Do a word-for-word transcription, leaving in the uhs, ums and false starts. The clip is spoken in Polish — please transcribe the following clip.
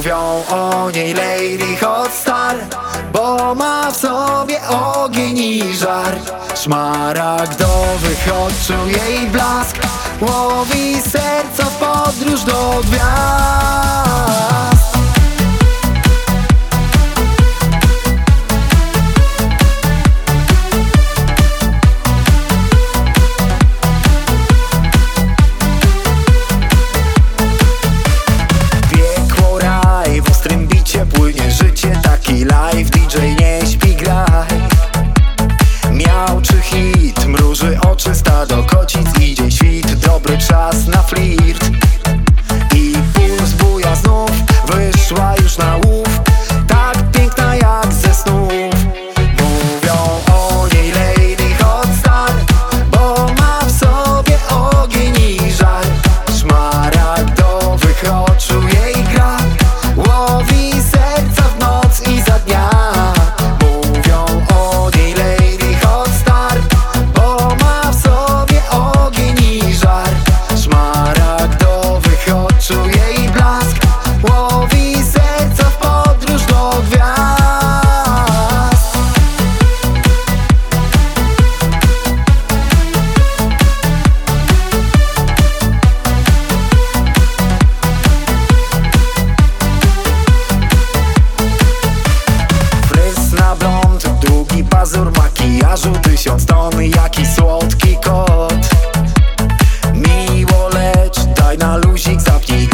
Mówią o niej Lady Hot Star, bo ma w sobie ogień i żar. Szmaragdowych oczu jej blask łowi serca w podróż do gwiazd. Płynie życie, taki live, D J nie śpi, graj. Miał czy hit, mruży oczy, stado kocic, idzie świt, dobry czas na flirt. I puls buja znów, wyszła już na łów, tak piękna jak ze snów. Mówią o niej Lady Hot Star, bo ma w sobie ogień i żar. Szmaragdowych oczu jej gra łowi serca w noc i za dnia. Mówią o niej Lady Hot Star, bo ma w sobie ogień i żar. Szmaragdowych oczu jej blask łowi serca w podróż do gwiazd. Długi pazur makijażu, tysiąc ton, jaki słodki kot. Miło, lecz daj na luzik, zapnij